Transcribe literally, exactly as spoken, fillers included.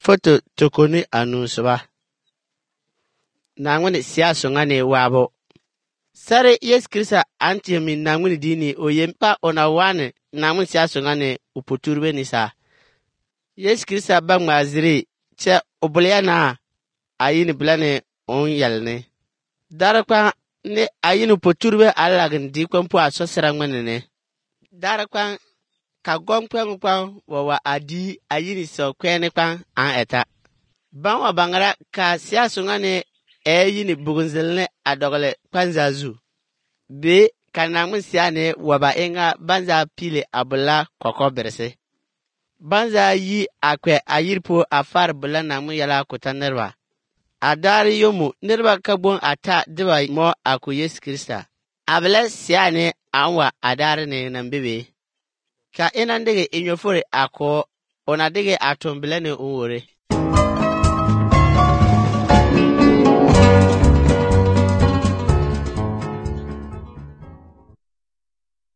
Foto tokoni anunsuba. Nangwani siyaso ngane wabo. Sare Yesu Krista anti mi nangwani dini oyempa ona wane nangwani siyaso ngane upoturbe nisa. Yesu Krista bang maziri che obuliana ayini blane on yalne. Darakwa ne ayini upoturbe alagin di kwampu aso serangwani ne. Darakwa ka gomkwen kwan wawa adi ayini so kwene kwan an eta. Bangwa bangara ka siyaso ngane e yini bugunzilne adogle kwanzazu. Be kanangmun siyane waba enga banza pile abula koko berse. Banza yi akwe ayirpo afar bula nangmun yala kuta nerwa. Adari yomu nerwa kabon ata diba mo aku Yesu Krista. Abele siyane anwa adari ne nambebe. Ka inandege inyofore ako onadege atombele ne uwore.